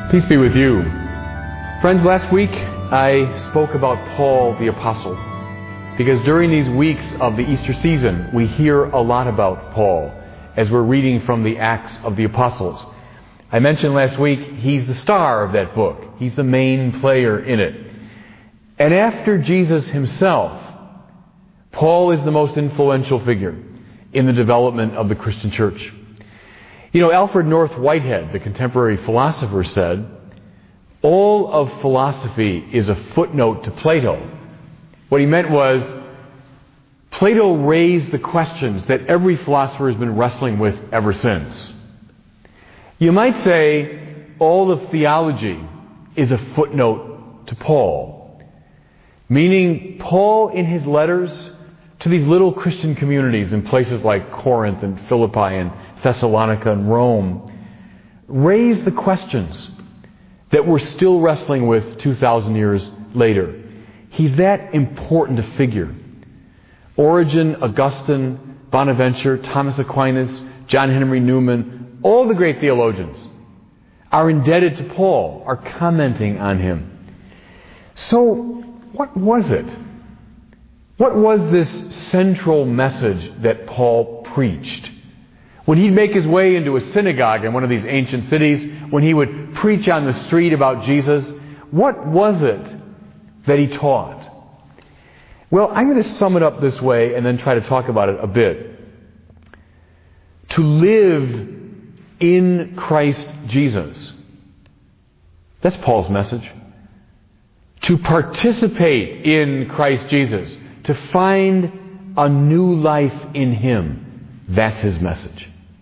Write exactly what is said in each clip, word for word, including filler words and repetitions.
Peace be with you. Friends, last week I spoke about Paul the Apostle because during these weeks of the Easter season we hear a lot about Paul as we're reading from the Acts of the Apostles. I mentioned last week he's the star of that book. He's the main player in it. And after Jesus himself, Paul is the most influential figure in the development of the Christian church. You know, Alfred North Whitehead, the contemporary philosopher, said, all of philosophy is a footnote to Plato. What he meant was, Plato raised the questions that every philosopher has been wrestling with ever since. You might say, all of theology is a footnote to Paul. Meaning, Paul in his letters to these little Christian communities in places like Corinth and Philippi and Thessalonica and Rome raised the questions that we're still wrestling with two thousand years later. He's that important a figure. Origen, Augustine, Bonaventure, Thomas Aquinas, John Henry Newman, all the great theologians are indebted to Paul, are commenting on him. So, what was it? What was this central message that Paul preached? When he'd make his way into a synagogue in one of these ancient cities, when he would preach on the street about Jesus, what was it that he taught? Well, I'm going to sum it up this way and then try to talk about it a bit. To live in Christ Jesus. That's Paul's message. To participate in Christ Jesus. To find a new life in Him. That's his message.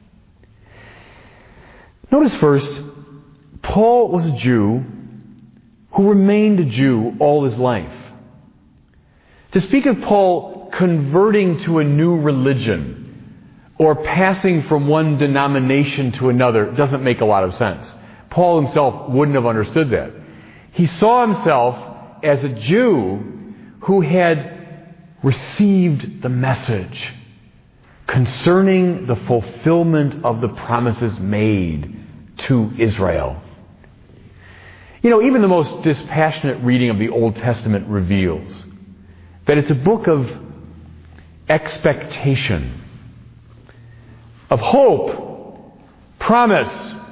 Notice first, Paul was a Jew who remained a Jew all his life. To speak of Paul converting to a new religion or passing from one denomination to another doesn't make a lot of sense. Paul himself wouldn't have understood that. He saw himself as a Jew who had received the message concerning the fulfillment of the promises made to Israel. You know, even the most dispassionate reading of the Old Testament reveals that it's a book of expectation, of hope, promise.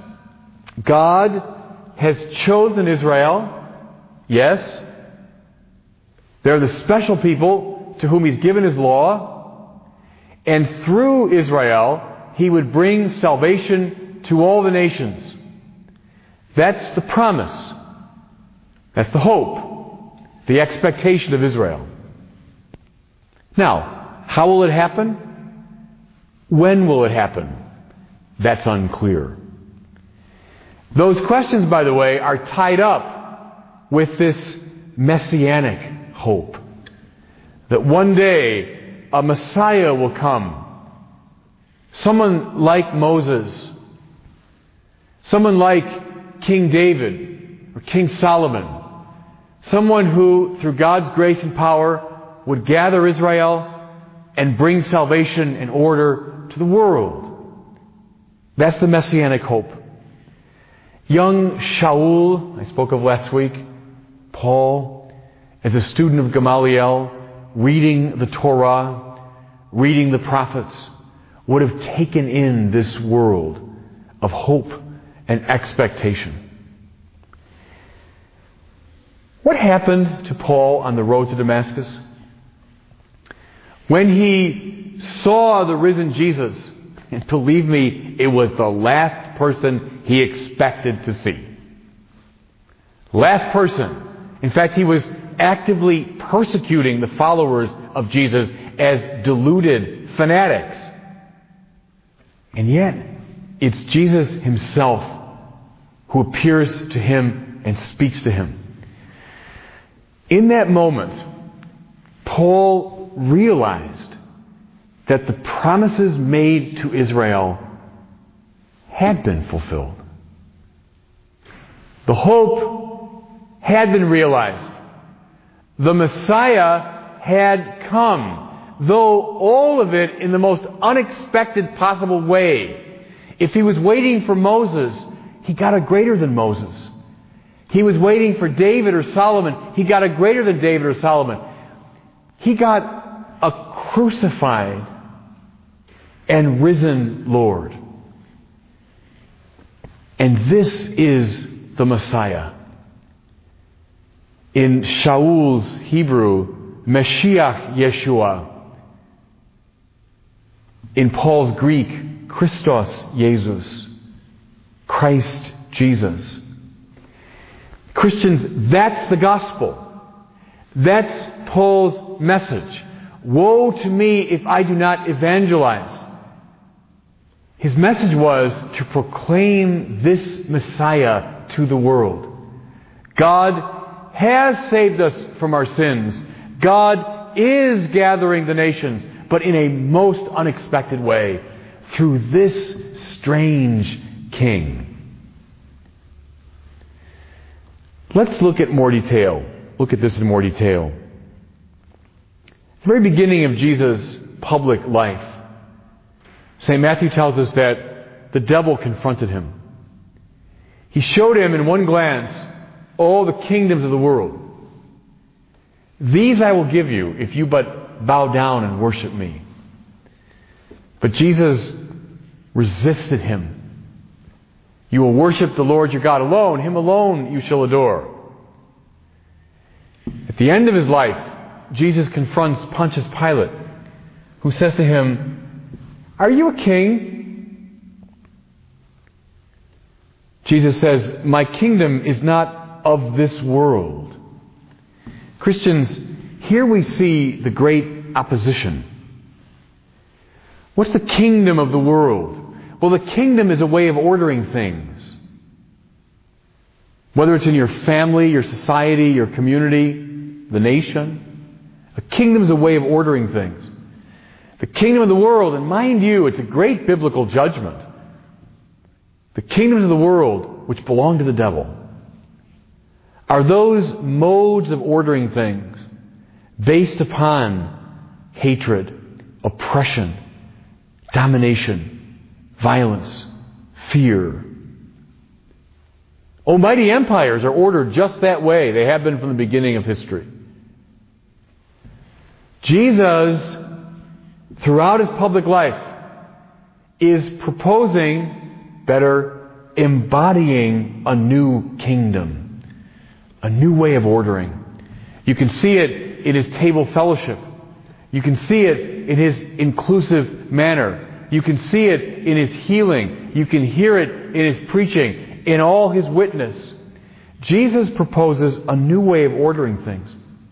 God has chosen Israel. Yes, they're the special people to whom He's given His law. And through Israel, He would bring salvation to all the nations. That's the promise. That's the hope. The expectation of Israel. Now, how will it happen? When will it happen? That's unclear. Those questions, by the way, are tied up with this messianic hope. That one day a Messiah will come. Someone like Moses. Someone like King David or King Solomon. Someone who, through God's grace and power, would gather Israel and bring salvation and order to the world. That's the messianic hope. Young Shaul, I spoke of last week, Paul, as a student of Gamaliel, reading the Torah, reading the prophets, would have taken in this world of hope and expectation. What happened to Paul on the road to Damascus? When he saw the risen Jesus, and believe me, it was the last person he expected to see. Last person. In fact, he was actively persecuting the followers of Jesus as deluded fanatics. And yet, it's Jesus Himself who appears to him and speaks to him. In that moment, Paul realized that the promises made to Israel had been fulfilled. The hope had been realized. The Messiah had come, though all of it in the most unexpected possible way. If he was waiting for Moses, he got a greater than Moses. He was waiting for David or Solomon. He got a greater than David or Solomon. He got a crucified and risen Lord. And this is the Messiah. In Shaul's Hebrew, Mashiach Yeshua. In Paul's Greek, Christos Jesus. Christ Jesus. Christians, that's the gospel. That's Paul's message. Woe to me if I do not evangelize. His message was to proclaim this Messiah to the world. God has saved us from our sins. God is gathering the nations, but in a most unexpected way, through this strange king. Let's look at more detail. Look at this in more detail. At the very beginning of Jesus' public life, Saint Matthew tells us that the devil confronted him. He showed him in one glance all the kingdoms of the world. These I will give you if you but bow down and worship me. But Jesus resisted him. You will worship the Lord your God alone. Him alone you shall adore. At the end of his life, Jesus confronts Pontius Pilate, who says to him, "Are you a king?" Jesus says, "My kingdom is not of this world." Christians, here we see the great opposition. What's the kingdom of the world? Well, the kingdom is a way of ordering things. Whether it's in your family, your society, your community, the nation. A kingdom is a way of ordering things. The kingdom of the world, and mind you, it's a great biblical judgment. The kingdoms of the world, which belong to the devil, are those modes of ordering things based upon hatred, oppression, domination, violence, fear. Almighty empires are ordered just that way. They have been from the beginning of history. Jesus, throughout his public life, is proposing, better, embodying a new kingdom, a new way of ordering. You can see it in his table fellowship. You can see it in his inclusive manner. You can see it in his healing. You can hear it in his preaching, in all his witness. Jesus proposes a new way of ordering things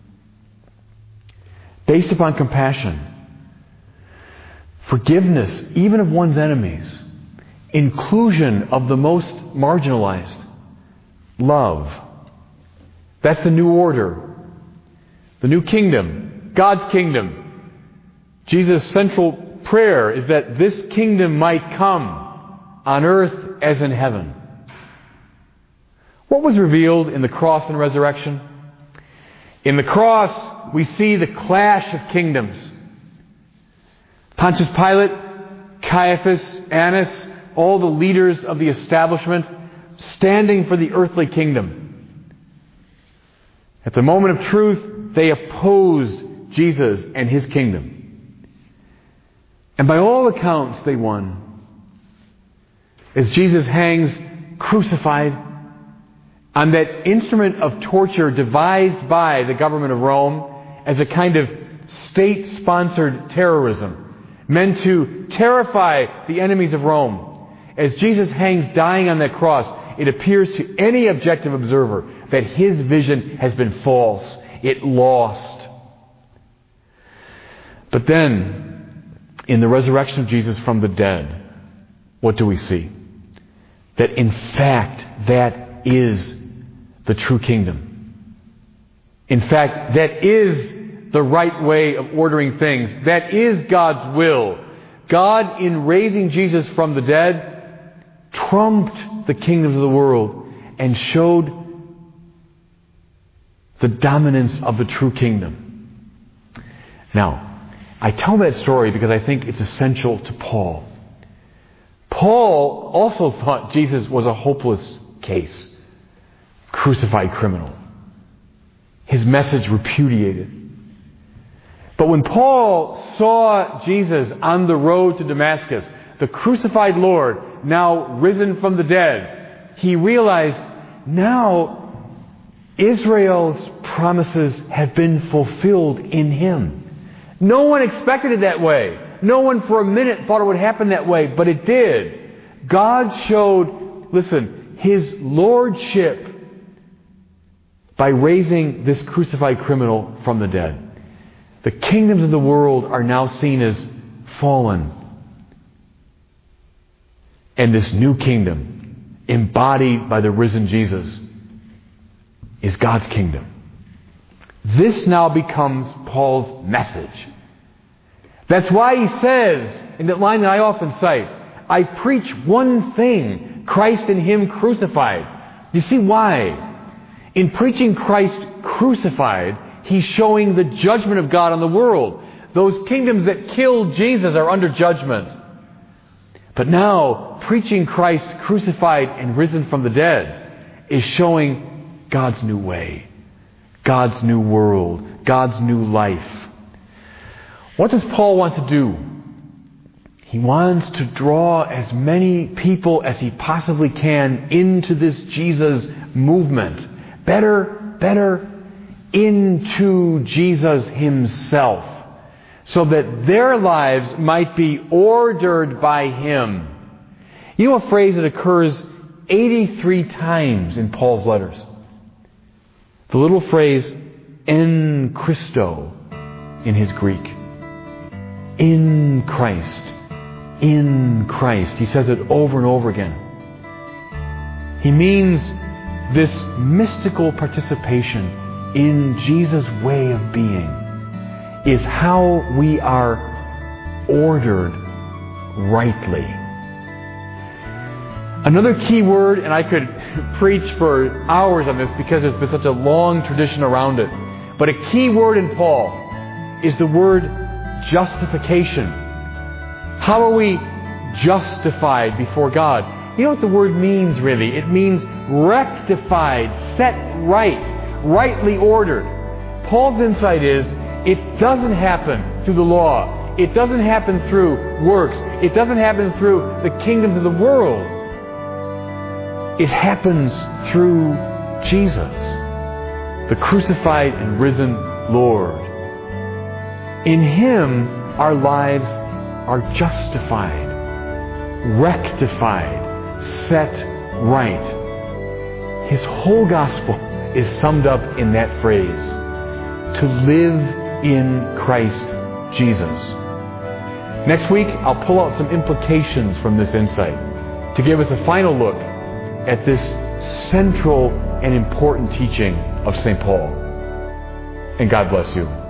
based upon compassion, forgiveness even of one's enemies, inclusion of the most marginalized, love. That's the new order, the new kingdom, God's kingdom. Jesus' central prayer is that this kingdom might come on earth as in heaven. What was revealed in the cross and resurrection? In the cross, we see the clash of kingdoms. Pontius Pilate, Caiaphas, Annas, all the leaders of the establishment standing for the earthly kingdom. At the moment of truth, they opposed Jesus and his kingdom. And by all accounts, they won. As Jesus hangs crucified on that instrument of torture devised by the government of Rome as a kind of state-sponsored terrorism, meant to terrify the enemies of Rome. As Jesus hangs dying on that cross, it appears to any objective observer that his vision has been false. It lost. But then, in the resurrection of Jesus from the dead, what do we see? That in fact, that is the true kingdom. In fact, that is the right way of ordering things. That is God's will. God, in raising Jesus from the dead, trumped the kingdoms of the world and showed the dominance of the true kingdom. Now, I tell that story because I think it's essential to Paul. Paul also thought Jesus was a hopeless case. crucified criminal. His message repudiated. But when Paul saw Jesus on the road to Damascus, the crucified Lord, now risen from the dead, he realized now Israel's promises have been fulfilled in Him. No one expected it that way. No one for a minute thought it would happen that way, but it did. God showed, listen, His lordship by raising this crucified criminal from the dead. The kingdoms of the world are now seen as fallen. And this new kingdom, embodied by the risen Jesus, is God's kingdom. This now becomes Paul's message. That's why he says, in that line that I often cite, I preach one thing, Christ and Him crucified. You see why? In preaching Christ crucified, he's showing the judgment of God on the world. Those kingdoms that killed Jesus are under judgment. But now, preaching Christ crucified and risen from the dead is showing God's new way, God's new world, God's new life. What does Paul want to do? He wants to draw as many people as he possibly can into this Jesus movement. Better, better, into Jesus Himself, so that their lives might be ordered by Him. You know a phrase that occurs eighty-three times in Paul's letters? The little phrase, en Christo, in his Greek. In Christ. In Christ. He says it over and over again. He means this mystical participation in Jesus' way of being is how we are ordered rightly. Another key word, and I could preach for hours on this because there's been such a long tradition around it, but a key word in Paul is the word justification. How are we justified before God? You know what the word means really? It means rectified, set right, rightly ordered. Paul's insight is it doesn't happen through the law. It doesn't happen through works. It doesn't happen through the kingdoms of the world. It happens through Jesus, the crucified and risen Lord. In Him, our lives are justified, rectified, set right. His whole gospel is summed up in that phrase, to live in Christ Jesus. Next week, I'll pull out some implications from this insight to give us a final look at this central and important teaching of Saint Paul. And God bless you.